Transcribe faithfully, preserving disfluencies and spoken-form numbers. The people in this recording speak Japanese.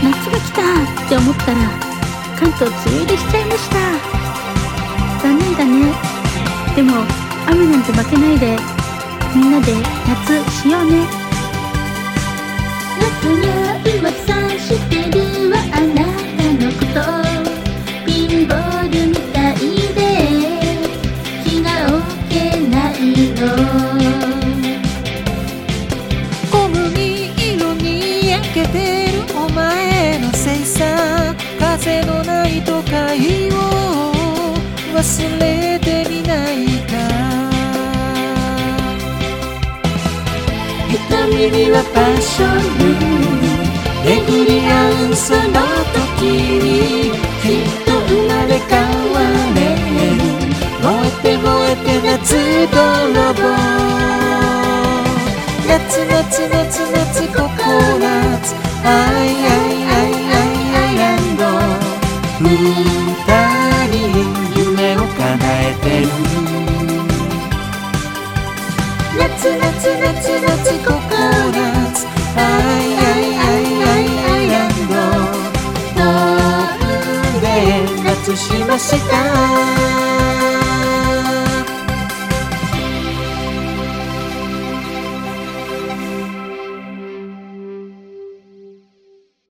夏が来たって思ったら関東梅雨入りしちゃいました。残念だね。でも雨なんて負けないでみんなで夏しようね。夏が噂してるわあなたのことピンボールみたいで気が置けないの。 小麦色に焼けてるお前のせいさ。風のない都会を忘れてみないか。瞳にはパッション巡り合うその時にきっと生まれ変われる。燃えて燃えて夏泥棒。夏夏夏夏ココナツアイアイアイアイアイランド。二人夢を叶えてる。夏夏夏夏ココナツアイアイアイアイアイランド。飛んで夏しました。